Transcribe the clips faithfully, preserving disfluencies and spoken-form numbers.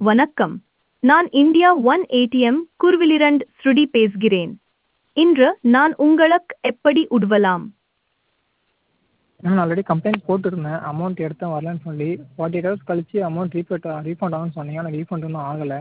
வணக்கம். நான் India one ATM குர்விலிரண்ட் ஸ்ருடி பேசுகிறேன். இன்று நான் உங்களுக்கு எப்படி உதவலாம்? மேம் நான் ஆல்ரெடி கம்ப்ளைண்ட் போட்டிருந்தேன். அமௌண்ட் எடுத்தேன் வரலன்னு சொல்லி. ஃபார்ட்டி எயிட் ஹவர்ஸ் கழிச்சு அமௌண்ட் ரீஃபண்ட் ரீஃபண்ட் ஆகும்னு சொன்னீங்க. ஆனால் ரீஃபண்ட் இன்னும் ஆகலை.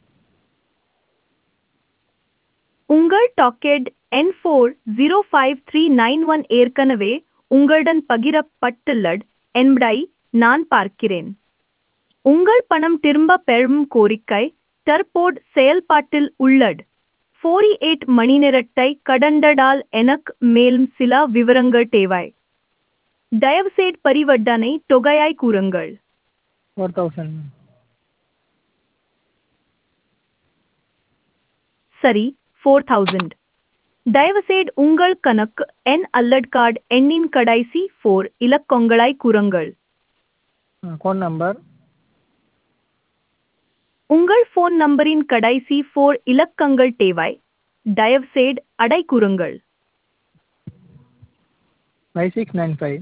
உங்கள் டாக்கெட் என் four zero five three nine one ஏற்கனவே உங்களுடன் பகிரப்பட்டுள்ளது என்பதை நான் பார்க்கிறேன். உங்கள் பணம் திரும்ப பெறும் கோரிக்கை தற்போது செயல்பாட்டில் உள்ளது. நாற்பத்தி எட்டு மணி நேரத்தை கடந்ததால் எனக்கு மேலும் சில விவரங்கள் தேவை. தயவுசெய்து பரிவர்த்தனை தொகையை கூறுங்கள். Four thousand. சரி, ஃபோர் தௌசண்ட். தயவுசெய்து உங்கள் கணக்கு எண் அல்லது கார்டு எண்ணின் கடைசி ஃபோர் இலக்கங்களை கூறுங்கள். அக்கௌண்ட் நம்பர் உங்கள் ஃபோன் நம்பரின் கடைசி ஃபோர் இலக்கங்கள் தேவை. தயவுசெய்து அடை கூறுங்கள். Five six nine five.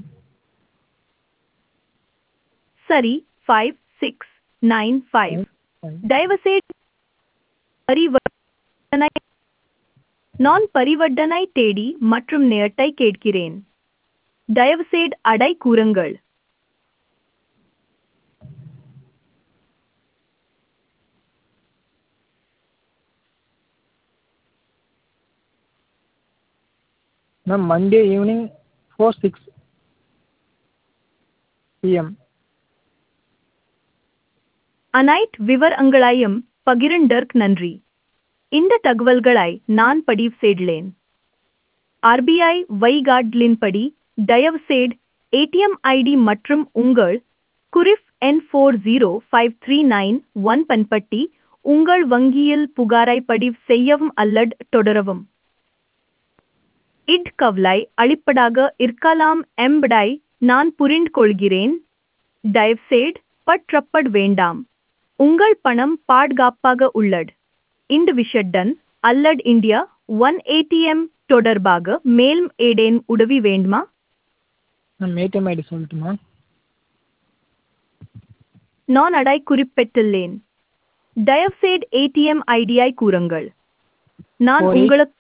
சரி, ஃபைவ் சிக்ஸ் நைன் ஃபைவ். தயவுசெய்து பரிவர்த்தனை நான் பரிவர்த்தனை தேதி மற்றும் நேரத்தை கேட்கிறேன். தயவுசெய்து அடை கூறுங்கள். Ma'am Monday evening four six PM. அனைத்து விவரங்களையும் பகிர்ந்ததற்கு நன்றி. இந்த தகவல்களை நான் பதிவு செய்துள்ளேன். ஆர்பிஐ வழிகாட்டலின்படி தயவுசெய்து ஏடிஎம் ஐடி மற்றும் உங்கள் குறிப் எண் four zero five three nine one பன்பட்டி உங்கள் வங்கியில் புகாரை பதிவு செய்யவும் அல்லது தொடரவும். இது கவலை அளிப்பதாக இருக்கலாம் என்பதை நான் புரிந்து கொள்கிறேன். தயவுசெய்து பற்றப்பட வேண்டாம். உங்கள் பணம் பாதுகாப்பாக உள்ளது. இந்த விஷயத்துடன் அல்லது இந்தியா ஒன் ஏடிஎம் தொடர்பாக மேலும் ஏதேனும் உதவி வேண்டுமா? மேம் ஏடிஎம் ஐடி சொல்லட்டுமா? நான் அதை குறிப்பிட்டுள்ளேன். தயவுசெய்து ஏடிஎம் ஐடியை கூறுங்கள். நான் Four eight- உங்களுக்கு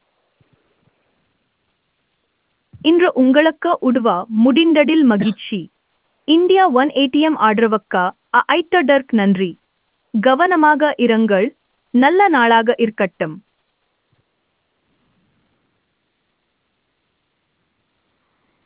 இன்று உங்களுக்கு உதவ முடிந்ததில் மகிழ்ச்சி. இந்தியா ஒன் ஏடிஎம் ஆதரவுக்கு அழைத்ததற்கு நன்றி. கவனமாக இருங்கள். நல்ல நாளாக இருக்கட்டும்.